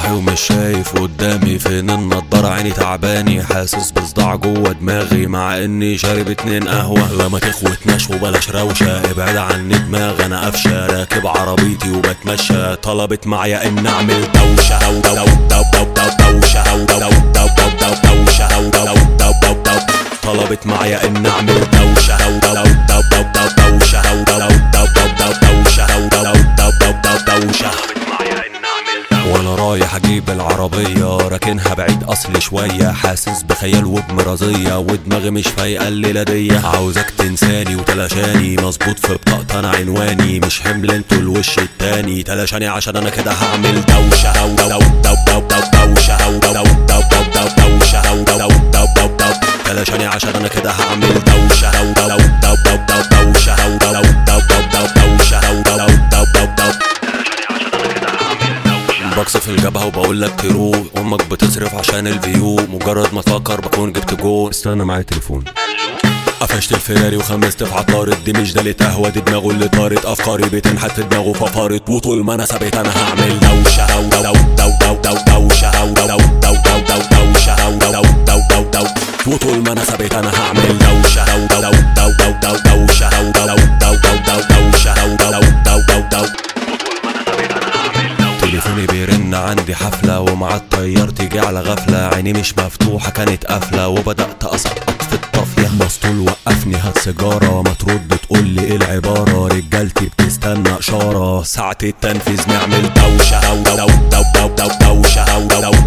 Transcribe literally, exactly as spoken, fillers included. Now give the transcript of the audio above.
صاحي ومش شايف قدامي، فين النضارة عيني تعباني، حاسس بصداع جوه دماغي مع اني شارب اتنين قهوة. لا ما تخوتناش وبلاش روشة، ابعد عني دماغ انا قفشة، راكب عربيتي وبتمشى، طلبت معايا ان اعمل دوشة طلبت معايا ان اعمل دوشة وانا رايح اجيب العربية، راكنها بعيد اصلي شوية، حاسس بخيال وبمرازية ودماغي مش فايقة الليلة دي، عاوزك تنساني وتلاشاني، مظبوط في بطاقة انا عنواني، مش حمل انتوا الوش التاني، تلاشاني عشان انا كده هعمل دوشة تلاشاني عشان انا كده هعمل دوشة بكس في الجبهة وبقول لك تروح، امك بتصرف عشان الفيو، مجرد ما تفكر بكون جبت جول. استنى معايا تليفون. قفشت الفيراري وخمست في عطارد، دي مش دالة قهوة دي دماغه اللي طارت، افكاري بتنحت في دماغه ففارت، وطول ما انا ثابت انا هعمل دوشة وطول ما انا ثابت انا هعمل دوشة تليفوني بيرن عندي حفلة، ومع الطيار تيجي على غفلة، عيني مش مفتوحة كانت قافلة، وبدأت أسقط في الطافية، مسطول وقفني هات سيجارة، ما ترد تقولي ايه العبارة، رجالتي بتستنى إشارة، ساعة التنفيذ نعمل دوشة